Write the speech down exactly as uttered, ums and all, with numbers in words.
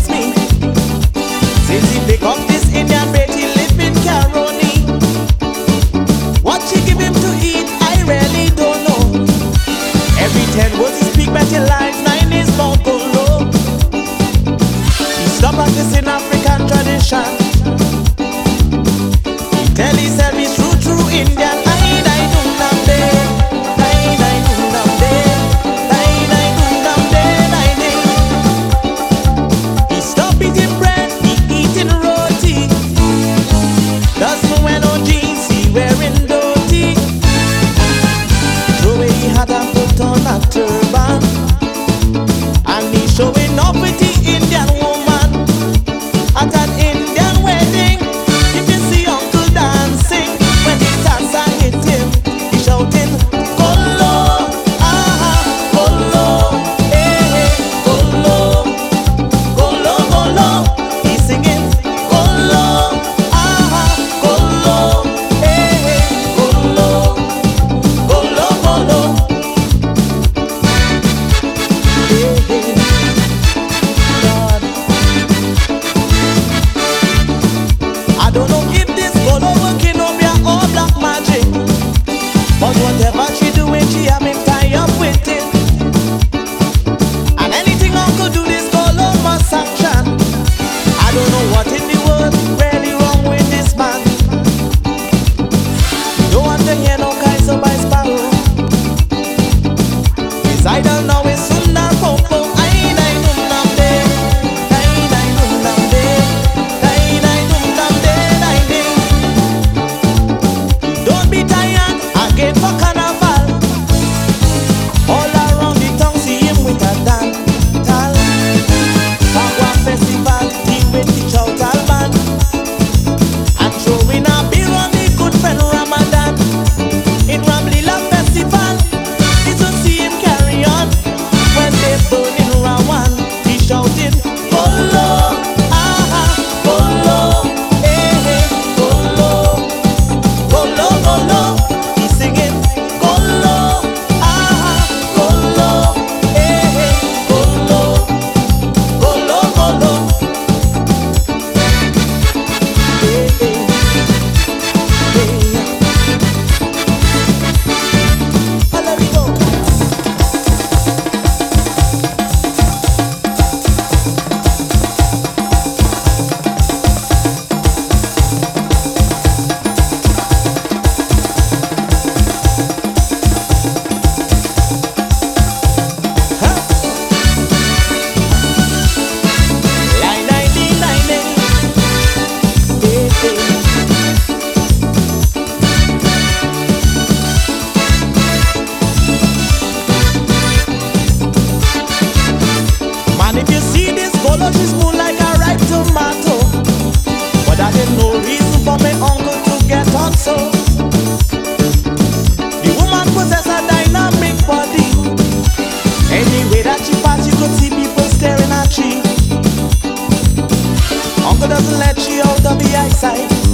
amaze me. Since he pick up this Indian bait, he live in Caroni. What she give him to eat, I really don't know. Every ten words he speak, but he lies nine is bound go low. He stop practicing African tradition. He tell himself he's true, true Indian. I, I do not dare. I, I do not dare. I, I do not dare. I, I. He stop eating bread, he eating roti. Doesn't wear no jeans, he wearing dhoti. Throw away he had and put on a turban, and he showing off with the Indian woman at an Indian wedding. If you see Uncle dancing, when the salsa hit him, he shouting Kolo, ah, Kolo, eh, eh, Kolo, Kolo, Kolo. He singing Kolo, ah, Kolo, eh, eh, Kolo, Kolo, Kolo. Eh, eh, God. I don't know if this Kolo working on me or black magic, but whatever she doing, she have him tie up with it. And anything Uncle do, this Kolo must sanction. I don't know what in the world really wrong with this man. Don't want to hear no Kaiser by Sparrow. His idol now is Sundar Popo. Aye, aye, dum dum day. Aye, aye, dum dum day. Aye, aye, dum dum day, aye, day. Don't be tired again for carnival. All around the town, see him with a dance. Pagua festival, he with the Chautal band, and throwing a beer on the good friend Ramadan. In Ramlila festival, it's to see him carry on. When they burning Rawan, he shouting Kolo, ah, Kolo, eh, eh, Kolo, Kolo, Kolo. He singing Kolo, ah, Kolo, eh, eh, Kolo, Kolo, Kolo. Eh, eh, eh. Oh, let me go. Huh? Line, line, line, line, line. Eh, eh. Man, if you see this Kolo, she smooth like a ripe tomato. But that is no reason for my uncle to get on so. The woman possess a dynamic body. Anyway that she pass, you could see people staring at she. Uncle doesn't let she out of the eyesight.